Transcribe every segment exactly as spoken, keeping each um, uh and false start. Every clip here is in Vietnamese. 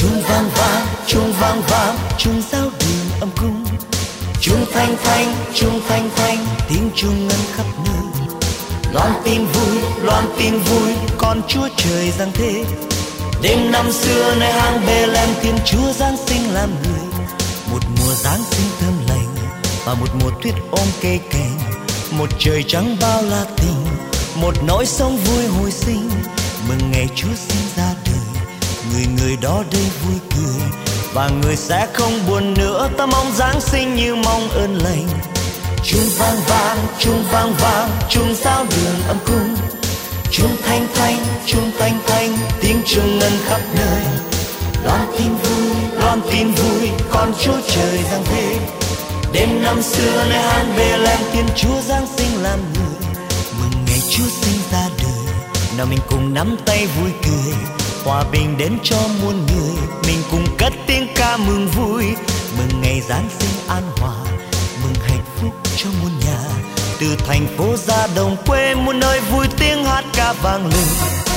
Chuông vang vang, chuông vang vang, chuông giao đường âm cung. Chuông thanh thanh, chuông thanh thanh, tiếng chuông ngân khắp nơi. Loan tin vui, loan tin vui, con Chúa Trời giáng thế. Đêm năm xưa nơi hang Bê-lem, Thiên Chúa giáng sinh làm người. Một mùa Giáng sinh thơm lành và một mùa tuyết ôm cây cành. Một trời trắng bao la tình, một nỗi sống vui hồi sinh. Mừng ngày Chúa sinh ra đời, người người đó đây vui cười. Và người sẽ không buồn nữa, ta mong Giáng sinh như mong ơn lành. Chuông vang vang, chuông vang vang, chuông giao đường âm cung. Chuông thanh thanh, chuông thanh thanh, tiếng chuông ngân khắp nơi. Loan tin vui, loan tin vui, con Chúa Trời giáng thế. Đêm năm xưa nơi hang Bê-lem, Thiên Chúa giáng sinh làm người. Mừng ngày Chúa sinh ra đời, nào mình cùng nắm tay vui cười. Hòa bình đến cho muôn người, mình cùng cất tiếng ca mừng vui. Mừng ngày Giáng sinh an hòa, mừng hạnh phúc cho muôn nhà. Từ thành phố ra đồng quê, muôn nơi vui tiếng hát ca vang lên.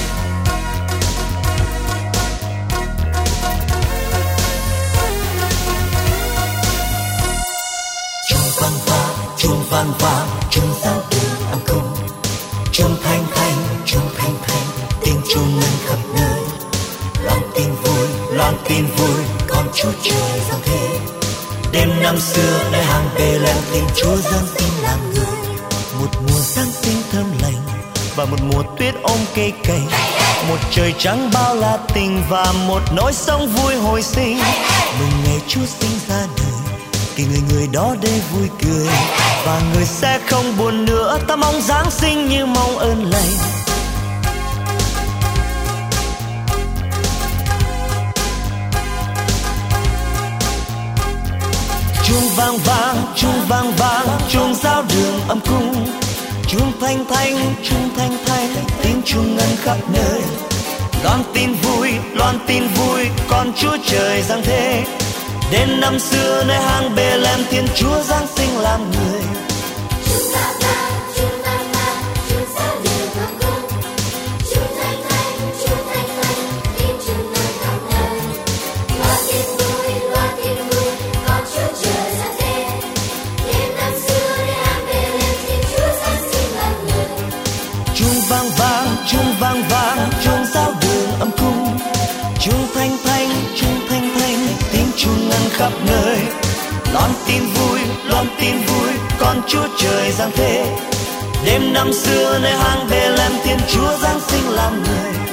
Chuông vang vang, chuông vang vang, chuông giao đường âm cung. Chuông thanh thanh, chuông thanh thanh, tiếng chuông ngân khắp nơi. Loan tin vui, loan tin vui, con Chúa Trời giáng thế. Đêm năm xưa nơi hang Bê-lem, Thiên Chúa giáng sinh làm người. Một mùa Giáng sinh thơm lành và một mùa tuyết ôm cây cành. Một trời trắng bao la tình và một nỗi sống vui hồi sinh. Mừng ngày Chúa sinh ra đời, thì người người đó đây vui cười. Và người sẽ không buồn nữa, ta mong Giáng sinh như mong ơn lành. Chuông vang vang, chuông vang vang, chuông giao đường âm cung. Chuông thanh thanh, chuông thanh thanh, tiếng chuông ngân khắp nơi. Loan tin vui, loan tin vui, con Chúa Trời giáng thế. Đêm năm xưa nơi hang Bê-lem, Thiên Chúa giáng sinh làm người. Chuông vang vang, chuông vang vang, chuông giao đường âm cung. Chuông thanh thanh, chuông thanh thanh, tiếng chuông ngân khắp nơi. Loan tin vui, loan tin vui, con Chúa Trời giáng thế. Đêm năm xưa nơi hang Bê-lem, Thiên Chúa giáng sinh làm người. Chuông vang vang, chuông vang vang, chuông giao đường âm cung. Chuông thanh thanh, chuông thanh thanh, tiếng chuông ngân khắp nơi. Loan tin vui, loan tin vui, con Chúa Trời giáng thế. Đêm năm xưa nơi hang Bê-lem, Thiên Chúa giáng sinh làm người.